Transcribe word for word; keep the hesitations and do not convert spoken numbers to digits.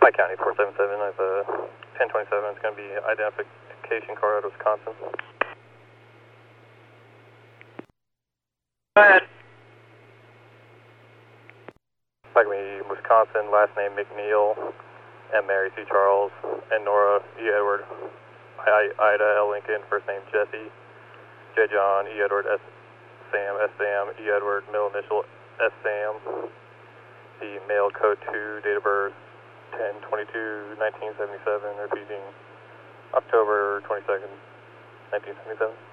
Pike County four seven seven, I have a ten twenty-seven, it's going to be identification car out of Wisconsin. Go ahead. Pike County, Wisconsin, last name McNeil, M. Mary C. Charles, and Nora E. Edward, I, Ida L. Lincoln, first name Jesse, J. John, E. Edward, S. Sam, S. Sam, E. Edward, middle initial S. Sam, the male code two, date of birth ten twenty-two nineteen seventy-seven, repeating October twenty-second nineteen seventy-seven.